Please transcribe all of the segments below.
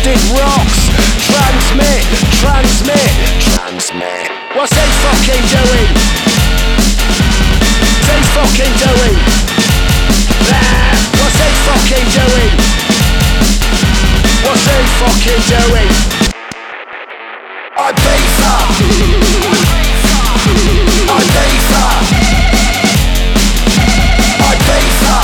twisted rocks. Transmit, transmit, transmit. What's they fucking doing? What's they fucking doing? What's they fucking doing? What's they fucking doing? I'm Beaver. I'm Beaver. I'm Beaver.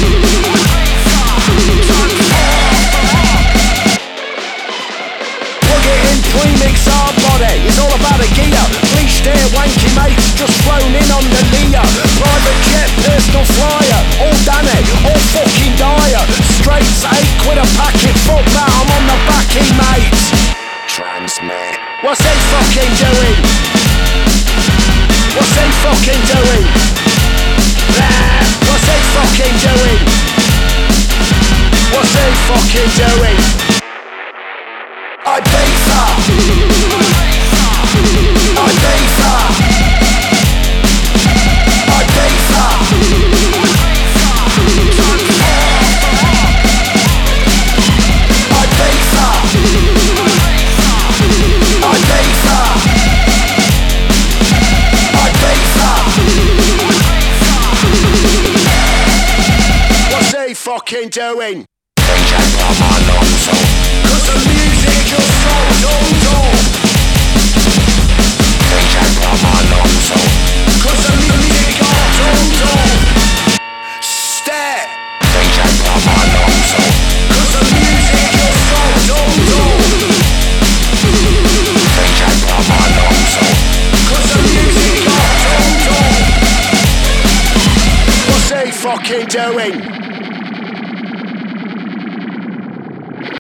Plug it in, premix our body. It's all about a gear. Bleached hair, wanky mates, just flown in on the Lear. Private jet, personal flyer. All done it, all fucking dire. Straights, £8 a packet. Fuck that, I'm on the backy, mate. Transmit. What's they fucking doing? What's they fucking doing? What's they fucking doing? What's they fucking doing? I'm Beaver. I'm Beaver. I'm Beaver. I'm Beaver. I'm Beaver. I'm Beaver. What's they fucking doing? DJ Bob Alonso. 'Cause the music just goes on top. DJ Bob Alonso. 'Cause the music goes on top. Step. DJ Bob Alonso. 'Cause the music just goes on top. DJ Bob Alonso. 'Cause the music goes on top. What's they fucking doing?